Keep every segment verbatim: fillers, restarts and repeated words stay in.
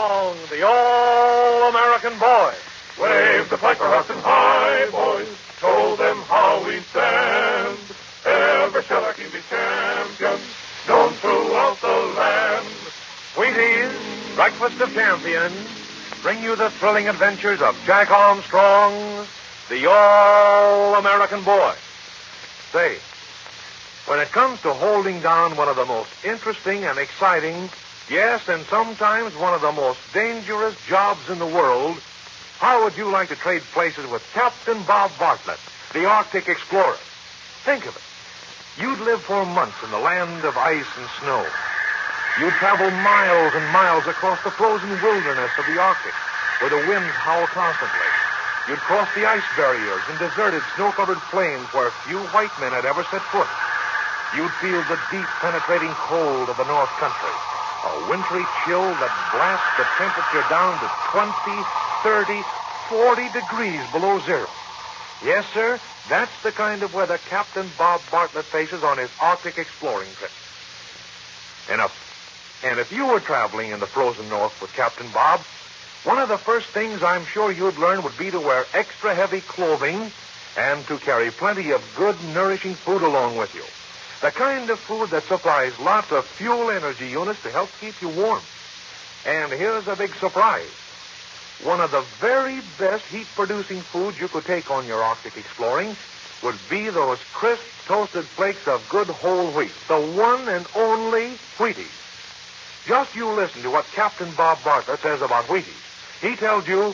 Armstrong, the All-American Boy. Wave the flag for Hudson high, boys. Show them how we stand. Ever shall our team be champions, known throughout the land. Wheaties, Breakfast of Champions, bring you the thrilling adventures of Jack Armstrong, the All-American Boy. Say, when it comes to holding down one of the most interesting and exciting, yes, and sometimes one of the most dangerous jobs in the world, how would you like to trade places with Captain Bob Bartlett, the Arctic explorer? Think of it. You'd live for months in the land of ice and snow. You'd travel miles and miles across the frozen wilderness of the Arctic, where the winds howl constantly. You'd cross the ice barriers and deserted, snow-covered plains where few white men had ever set foot. You'd feel the deep, penetrating cold of the North Country, a wintry chill that blasts the temperature down to twenty, thirty, forty degrees below zero. Yes, sir, that's the kind of weather Captain Bob Bartlett faces on his Arctic exploring trip. And if, and if you were traveling in the frozen North with Captain Bob, one of the first things I'm sure you'd learn would be to wear extra heavy clothing and to carry plenty of good, nourishing food along with you. The kind of food that supplies lots of fuel energy units to help keep you warm. And here's a big surprise. One of the very best heat-producing foods you could take on your Arctic exploring would be those crisp, toasted flakes of good whole wheat, the one and only Wheaties. Just you listen to what Captain Bob Bartlett says about Wheaties. He tells you,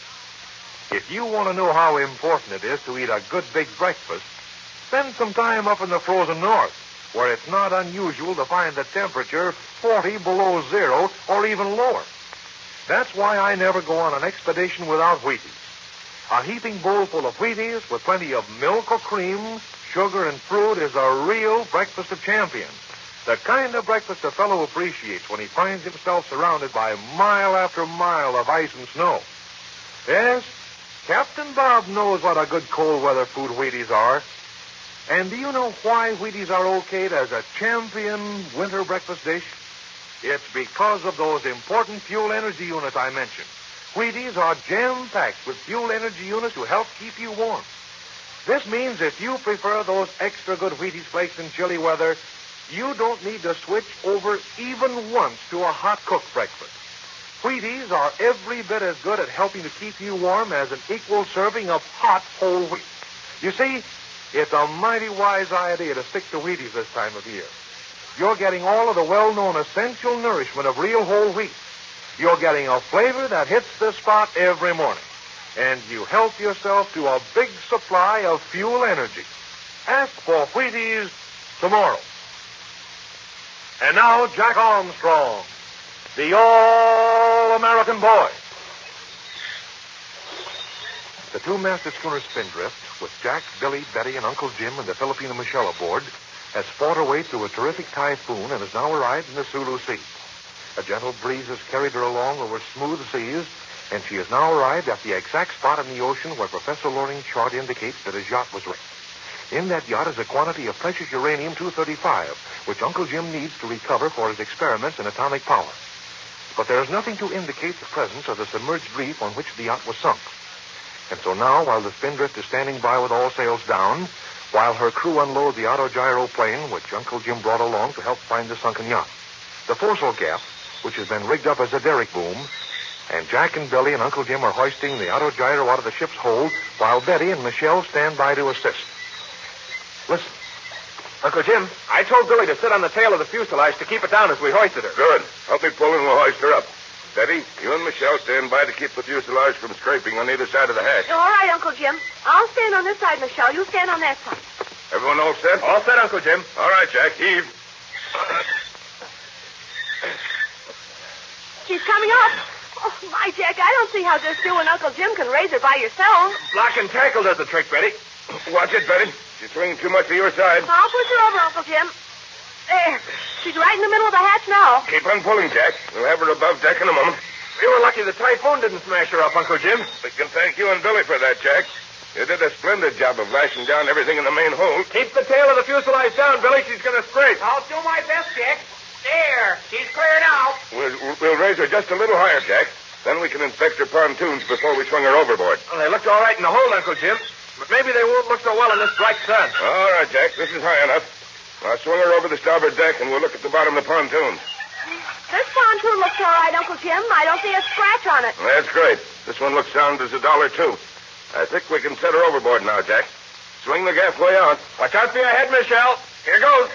if you want to know how important it is to eat a good big breakfast, spend some time up in the frozen North, where it's not unusual to find the temperature forty below zero or even lower. That's why I never go on an expedition without Wheaties. A heaping bowl full of Wheaties with plenty of milk or cream, sugar, and fruit is a real breakfast of champions. The kind of breakfast a fellow appreciates when he finds himself surrounded by mile after mile of ice and snow. Yes, Captain Bob knows what a good cold weather food Wheaties are. And do you know why Wheaties are okayed as a champion winter breakfast dish? It's because of those important fuel energy units I mentioned. Wheaties are jam-packed with fuel energy units to help keep you warm. This means if you prefer those extra good Wheaties flakes in chilly weather, you don't need to switch over even once to a hot-cooked breakfast. Wheaties are every bit as good at helping to keep you warm as an equal serving of hot whole wheat. You see, it's a mighty wise idea to stick to Wheaties this time of year. You're getting all of the well-known essential nourishment of real whole wheat. You're getting a flavor that hits the spot every morning. And you help yourself to a big supply of fuel energy. Ask for Wheaties tomorrow. And now, Jack Armstrong, the All-American Boy. The two master schooner Spindrift, with Jack, Billy, Betty, and Uncle Jim and the Filipino Michelle aboard, has fought her way through a terrific typhoon and has now arrived in the Sulu Sea. A gentle breeze has carried her along over smooth seas, and she has now arrived at the exact spot in the ocean where Professor Loring's chart indicates that his yacht was wrecked. In that yacht is a quantity of precious uranium two thirty-five, which Uncle Jim needs to recover for his experiments in atomic power. But there is nothing to indicate the presence of the submerged reef on which the yacht was sunk. And so now, while the Spindrift is standing by with all sails down, while her crew unload the autogyro plane, which Uncle Jim brought along to help find the sunken yacht, the foresail gaff, which has been rigged up as a derrick boom, and Jack and Billy and Uncle Jim are hoisting the autogyro out of the ship's hold, while Betty and Michelle stand by to assist. Listen. Uncle Jim, I told Billy to sit on the tail of the fuselage to keep it down as we hoisted her. Good. Help me pull and we'll hoist her up. Betty, you and Michelle stand by to keep the fuselage from scraping on either side of the hatch. All right, Uncle Jim. I'll stand on this side, Michelle. You stand on that side. Everyone all set? All set, Uncle Jim. All right, Jack. Heave. She's coming up. Oh, my, Jack, I don't see how just you and Uncle Jim can raise her by yourselves. Block and tackle does the trick, Betty. Watch it, Betty. She's swinging too much to your side. I'll push her over, Uncle Jim. There. She's right in the middle of the hatch now. Keep on pulling, Jack. We'll have her above deck in a moment. We were lucky the typhoon didn't smash her up, Uncle Jim. We can thank you and Billy for that, Jack. You did a splendid job of lashing down everything in the main hold. Keep the tail of the fuselage down, Billy. She's going to scrape. I'll do my best, Jack. There. She's clear now. We're think we'll raise her just a little higher, Jack. Then we can inspect her pontoons before we swing her overboard. Well, they looked all right in the hold, Uncle Jim. But maybe they won't look so well in this bright sun. All right, Jack. This is high enough. I'll swing her over the starboard deck, and we'll look at the bottom of the pontoons. This pontoon looks all right, Uncle Jim. I don't see a scratch on it. That's great. This one looks sound as a dollar, too. I think we can set her overboard now, Jack. Swing the gaff way out. Watch out for your head, Michelle. Here goes.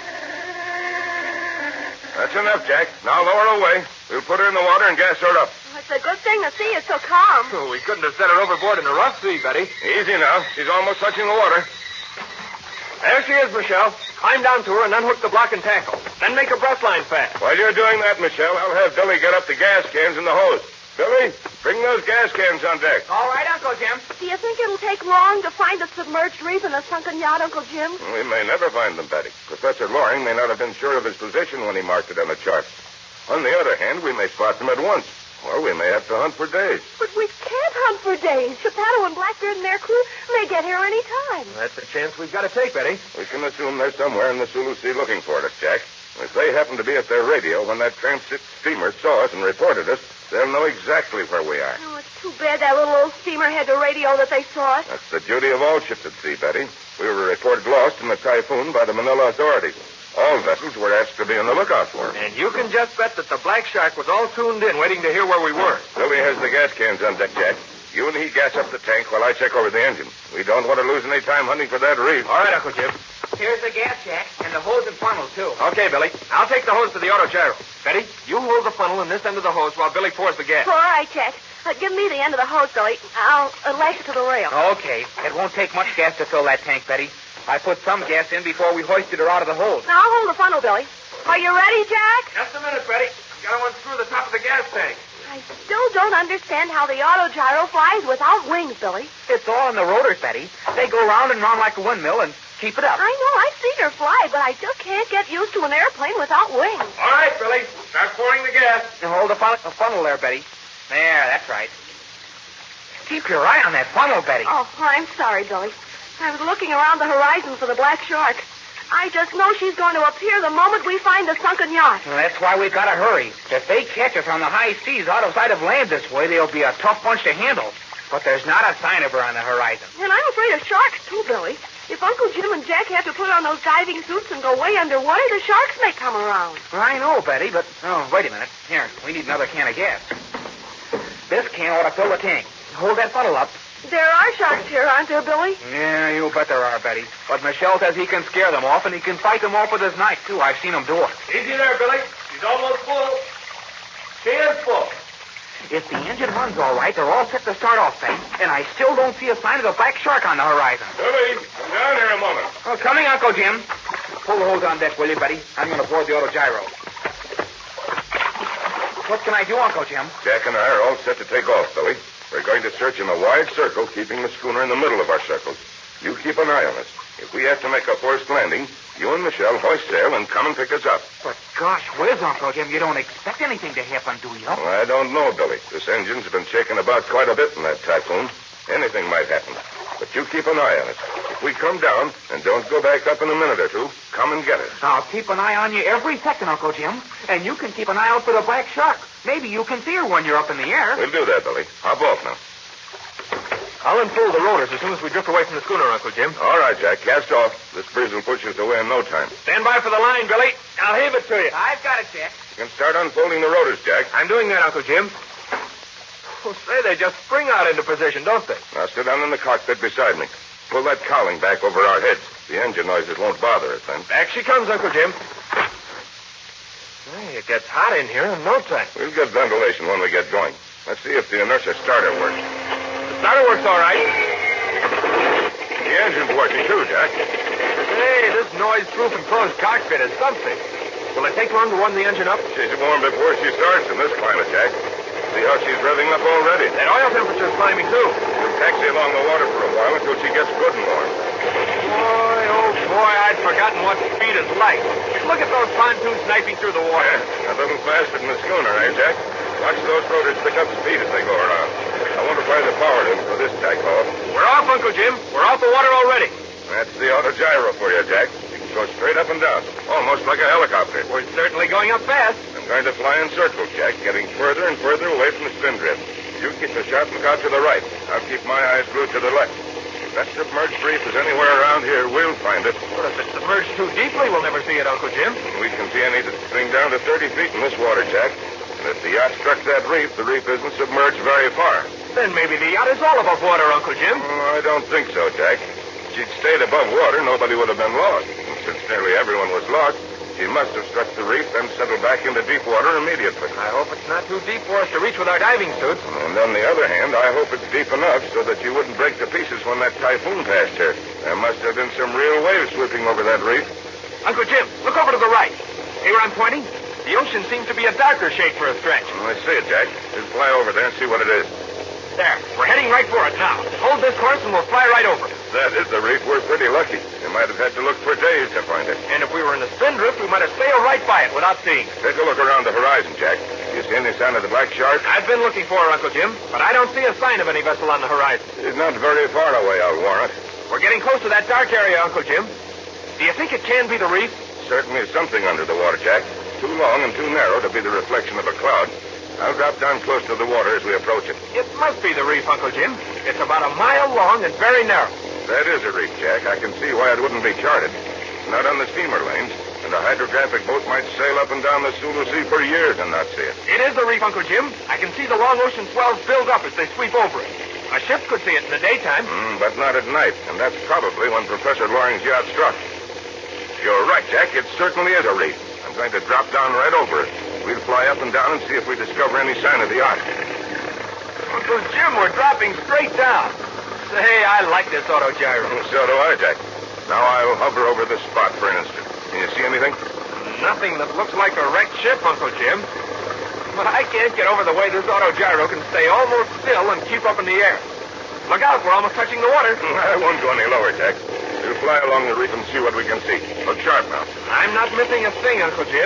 That's enough, Jack. Now lower her away. We'll put her in the water and gas her up. It's a good thing the sea is so calm. Oh, we couldn't have set her overboard in a rough sea, Betty. Easy now. She's almost touching the water. There she is, Michelle. Climb down to her and unhook the block and tackle. Then make a breast line fast. While you're doing that, Michelle, I'll have Billy get up the gas cans in the hose. Billy, bring those gas cans on deck. All right, Uncle Jim. Do you think it'll take long to find the submerged reef in the sunken yacht, Uncle Jim? We may never find them, Betty. Professor Loring may not have been sure of his position when he marked it on the chart. On the other hand, we may spot them at once. Or we may have to hunt for days. But we can't hunt for days. Geppetto and Blackbeard and their crew may get here any time. That's a chance we've got to take, Betty. We can assume they're somewhere in the Sulu Sea looking for us, Jack. If they happen to be at their radio when that transit steamer saw us and reported us, they'll know exactly where we are. Oh, it's too bad that little old steamer had the radio that they saw us. That's the duty of all ships at sea, Betty. We were reported lost in the typhoon by the Manila authorities. All vessels were asked to be on the lookout for them. And you can just bet that the Black Shark was all tuned in, waiting to hear where we were. Billy has the gas cans on deck, Jack. You and he gas up the tank while I check over the engine. We don't want to lose any time hunting for that reef. All right, Uncle Jim. Here's the gas jack and the hose and funnel, too. Okay, Billy. I'll take the hose to the auto gyro. Betty, you hold the funnel in this end of the hose while Billy pours the gas. All right, Jack. Uh, give me the end of the hose, Billy. I'll uh, lash it to the rail. Okay. It won't take much gas to fill that tank, Betty. I put some gas in before we hoisted her out of the hose. Now, I'll hold the funnel, Billy. Are you ready, Jack? Just a minute, Betty. I've got to unscrew the top of the gas tank. I still don't understand how the auto gyro flies without wings, Billy. It's all in the rotors, Betty. They go round and round like a windmill and keep it up. I know. I've seen her fly, but I just can't get used to an airplane without wings. All right, Billy. Start pouring the gas. Now hold the, fun- the funnel there, Betty. There, that's right. Keep your eye on that funnel, Betty. Oh, I'm sorry, Billy. I was looking around the horizon for the black shark. I just know she's going to appear the moment we find the sunken yacht. Well, that's why we've got to hurry. If they catch us on the high seas out of sight of land this way, they'll be a tough bunch to handle. But there's not a sign of her on the horizon. And I'm afraid of sharks, too, Billy. If Uncle Jim and Jack have to put on those diving suits and go way underwater, the sharks may come around. Well, I know, Betty, but... Oh, wait a minute. Here, we need another can of gas. This can ought to fill the tank. Hold that funnel up. There are sharks here, aren't there, Billy? Yeah, you bet there are, Betty. But Michelle says he can scare them off, and he can fight them off with his knife, too. I've seen him do it. Easy there, Billy. She's almost full. She is full. If the engine runs all right, they're all set to start off, Betty. And I still don't see a sign of the black shark on the horizon. Billy, come down here a moment. Oh, coming, Uncle Jim. Pull the hose on deck, will you, Betty? I'm going to board the auto gyro. What can I do, Uncle Jim? Jack and I are all set to take off, Billy. We're going to search in a wide circle, keeping the schooner in the middle of our circles. You keep an eye on us. If we have to make a forced landing, you and Michelle hoist sail and come and pick us up. But gosh whiz, Uncle Jim, you don't expect anything to happen, do you? Well, I don't know, Billy. This engine's been shaken about quite a bit in that typhoon. Anything might happen. But you keep an eye on us. If we come down and don't go back up in a minute or two, come and get us. I'll keep an eye on you every second, Uncle Jim. And you can keep an eye out for the black shark. Maybe you can see her when you're up in the air. We'll do that, Billy. Hop off now. I'll unfold the rotors as soon as we drift away from the schooner, Uncle Jim. All right, Jack. Cast off. This breeze will push us away in no time. Stand by for the line, Billy. I'll heave it to you. I've got it, Jack. You can start unfolding the rotors, Jack. I'm doing that, Uncle Jim. Oh, say, they just spring out into position, don't they? Now sit down in the cockpit beside me. Pull that cowling back over our heads. The engine noises won't bother us then. Back she comes, Uncle Jim. Hey, it gets hot in here in no time. We'll get ventilation when we get going. Let's see if the inertia starter works. The starter works all right. The engine's working too, Jack. Hey, this noise-proof enclosed cockpit is something. Will it take long to warm the engine up? She's warm before she starts in this climate, Jack. See how she's revving up already. That oil temperature's climbing, too. We'll taxi along the water for a while until she gets good and warm. Boy, oh, boy, I'd forgotten what speed is like. Look at those pontoons sniping through the water. Yeah, a little faster than the schooner, eh, Jack? Watch those rotors pick up speed as they go around. I wonder why the power didn't for this tack off. We're off, Uncle Jim. We're off the water already. That's the auto gyro for you, Jack. You can go straight up and down, almost like a helicopter. We're certainly going up fast. And I'm going to fly in circles, Jack, getting further and further away from the spindrift. You keep a sharp lookout to the right. I'll keep my eyes glued to the left. If that submerged reef is anywhere around here, we'll find it. But if it's submerged too deeply, we'll never see it, Uncle Jim. We can see anything down to thirty feet in this water, Jack. And if the yacht struck that reef, the reef isn't submerged very far. Then maybe the yacht is all above water, Uncle Jim. Oh, I don't think so, Jack. If she'd stayed above water, nobody would have been lost. And since nearly everyone was lost, she must have struck the reef and settled back into deep water immediately. I hope it's not too deep for us to reach with our diving suits. And on the other hand, I hope it's deep enough so that you wouldn't break to pieces when that typhoon passed here. There must have been some real waves sweeping over that reef. Uncle Jim, look over to the right. See where I'm pointing? The ocean seems to be a darker shade for a stretch. Oh, I see it, Jack. Just fly over there and see what it is. There. We're heading right for it now. Hold this course and we'll fly right over it. If that is the reef, we're pretty lucky. You might have had to look for days to find it. And if we were in the spindrift, we might have sailed right by it without seeing it. Take a look around the horizon, Jack. You see any sign of the black shark? I've been looking for her, Uncle Jim, but I don't see a sign of any vessel on the horizon. She's not very far away, I'll warrant. We're getting close to that dark area, Uncle Jim. Do you think it can be the reef? Certainly something under the water, Jack. Too long and too narrow to be the reflection of a cloud. I'll drop down close to the water as we approach it. It must be the reef, Uncle Jim. It's about a mile long and very narrow. That is a reef, Jack. I can see why it wouldn't be charted. Not on the steamer lanes, and a hydrographic boat might sail up and down the Sulu Sea for years and not see it. It is the reef, Uncle Jim. I can see the long ocean swells build up as they sweep over it. A ship could see it in the daytime. Mm, but not at night, and that's probably when Professor Loring's yacht struck. You're right, Jack. It certainly is a reef. I'm going to drop down right over it. We'll fly up and down and see if we discover any sign of the yacht. Uncle Jim, we're dropping straight down. Say, I like this autogyro. So do I, Jack. Now I'll hover over this spot for an instant. Can you see anything? Nothing that looks like a wrecked ship, Uncle Jim. But I can't get over the way this autogyro can stay almost still and keep up in the air. Look out, we're almost touching the water. I won't go any lower, Jack. We'll fly along the reef and see what we can see. Look sharp now. I'm not missing a thing, Uncle Jim.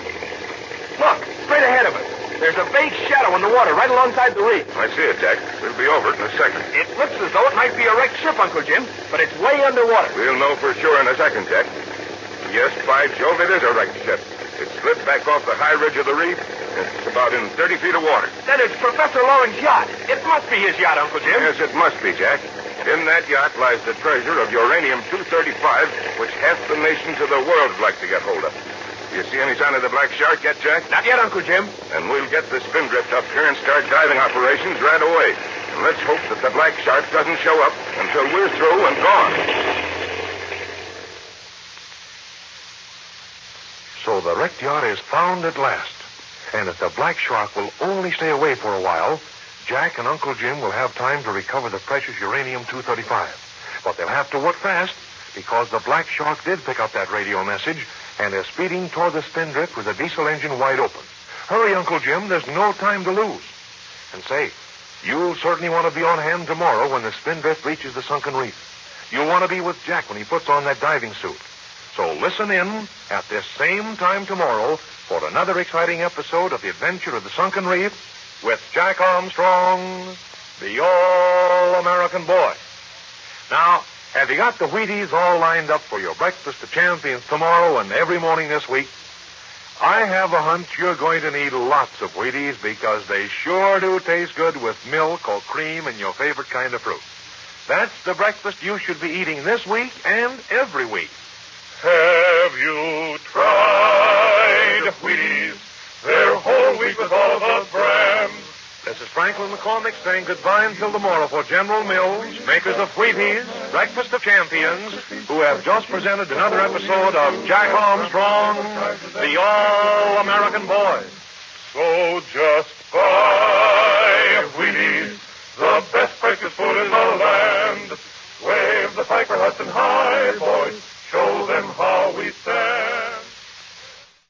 Look, straight ahead of us. There's a vague shadow in the water right alongside the reef. I see it, Jack. We'll be over it in a second. It looks as though it might be a wrecked ship, Uncle Jim, but it's way underwater. We'll know for sure in a second, Jack. Yes, by Jove, it is a wrecked ship. It slid back off the high ridge of the reef. It's about in thirty feet of water. Then it's Professor Loring's yacht. It must be his yacht, Uncle Jim. Yes, it must be, Jack. In that yacht lies the treasure of uranium two thirty-five, which half the nations of the world would like to get hold of. You see any sign of the black shark yet, Jack? Not yet, Uncle Jim. And we'll get the spindrift up here and start diving operations right away. And let's hope that the black shark doesn't show up until we're through and gone. So the wrecked yacht is found at last. And if the black shark will only stay away for a while, Jack and Uncle Jim will have time to recover the precious uranium two thirty-five. But they'll have to work fast because the black shark did pick up that radio message and is speeding toward the spindrift with the diesel engine wide open. Hurry, Uncle Jim. There's no time to lose. And say, you'll certainly want to be on hand tomorrow when the spindrift reaches the sunken reef. You'll want to be with Jack when he puts on that diving suit. So listen in at this same time tomorrow for another exciting episode of The Adventure of the Sunken Reef with Jack Armstrong, the All-American Boy. Now, have you got the Wheaties all lined up for your breakfast of champions tomorrow and every morning this week? I have a hunch you're going to need lots of Wheaties because they sure do taste good with milk or cream and your favorite kind of fruit. That's the breakfast you should be eating this week and every week. Have you tried Wheaties? They're whole wheat with all the brands. This is Franklin McCormick saying goodbye until tomorrow for General Mills, makers of Wheaties, Breakfast of Champions, who have just presented another episode of Jack Armstrong, the All-American Boy. So just buy Wheaties, the best breakfast food in the land. Wave the Piper Hudson high.